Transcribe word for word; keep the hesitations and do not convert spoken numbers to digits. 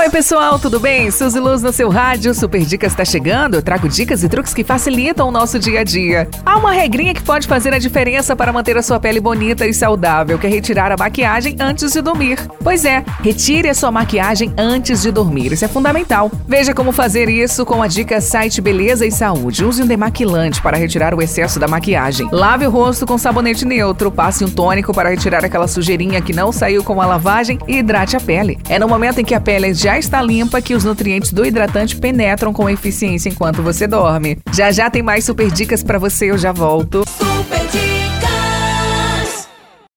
Oi pessoal, tudo bem? Suzy Luz no seu rádio, Super Dicas está chegando. Eu trago dicas e truques que facilitam o nosso dia a dia. Há uma regrinha que pode fazer a diferença para manter a sua pele bonita e saudável, que é retirar a maquiagem antes de dormir. Pois é, retire a sua maquiagem antes de dormir, isso é fundamental. Veja como fazer isso com a dica Site Beleza e Saúde. Use um demaquilante para retirar o excesso da maquiagem. Lave o rosto com sabonete neutro, passe um tônico para retirar aquela sujeirinha que não saiu com a lavagem e hidrate a pele. É no momento em que a pele já está limpa que os nutrientes do hidratante penetram com eficiência enquanto você dorme. Já já tem mais super dicas pra você, eu já volto. Super Dicas.